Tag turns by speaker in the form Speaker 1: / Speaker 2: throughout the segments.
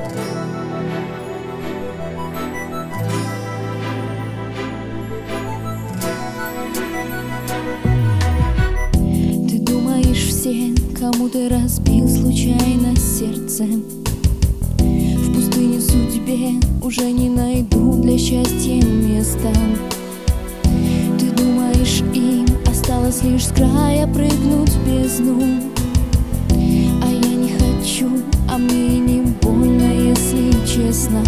Speaker 1: Ты думаешь, все, кому ты разбил случайно сердце, в пустыне судьбе уже не найдут для счастья места. Ты думаешь, им осталось лишь с края прыгнуть в бездну, а я не хочу, а мне и не больно, если честно.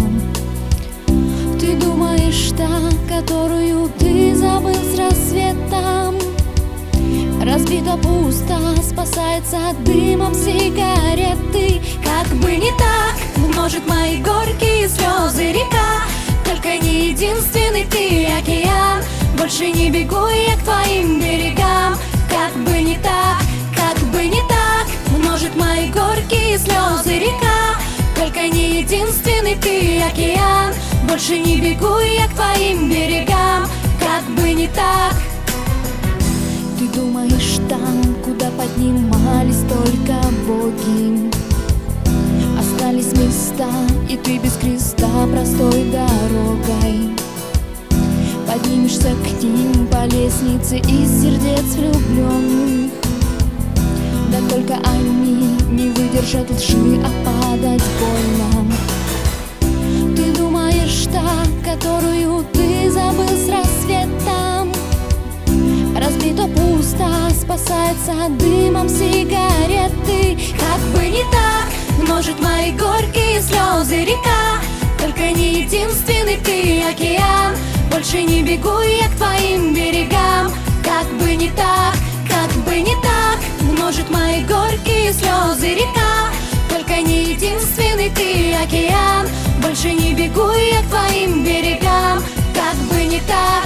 Speaker 1: Ты думаешь, та, которую ты забыл с рассветом, разбита, пуста, спасается дымом сигареты. Как бы не так, множит мои горькие слезы река. Только не единственный ты океан, больше не бегу я к твоим берегам. Как бы не так, как бы не так, множит мои горькие слезы река. Только не единственный ты океан, больше не бегу я к твоим берегам. Как бы не так. Ты думаешь, там, куда поднимались только боги, остались места, и ты без креста простой дорогой поднимешься к ним по лестнице из сердец влюбленных. Да только они не выдержат лжи, а падать больно. Ты думаешь, та, которую ты забыл с рассветом, разбито, пусто, спасается дымом сигареты. Как бы не так, множит мои горькие слезы река. Только не единственный ты океан, больше не бегу я к твоим берегам. Как бы не так, как бы не так, множит мои горькие слезы река. Только не единственный ты океан, больше не бегу я к твоим берегам. Как бы не так.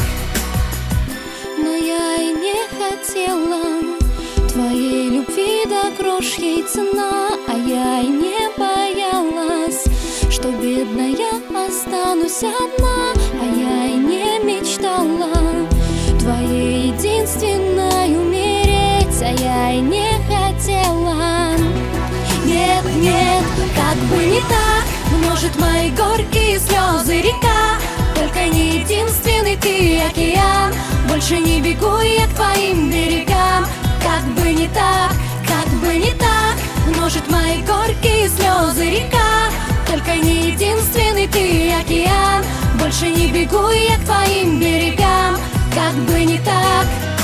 Speaker 1: Но я и не хотела твоей любви, до грош ей цена. А я и не боялась, что бедная останусь одна. А я и не мечтала твоей единственной умереть. А я и не хотела. Нет, нет, как бы не так, множит мои горькие слезы река. Только не единственный ты океан, больше не бегу я к твоим берегам. Как бы не так, как бы не так, множит мои горькие слезы река. Только не единственный ты океан, больше не бегу я к твоим берегам. Как бы не так.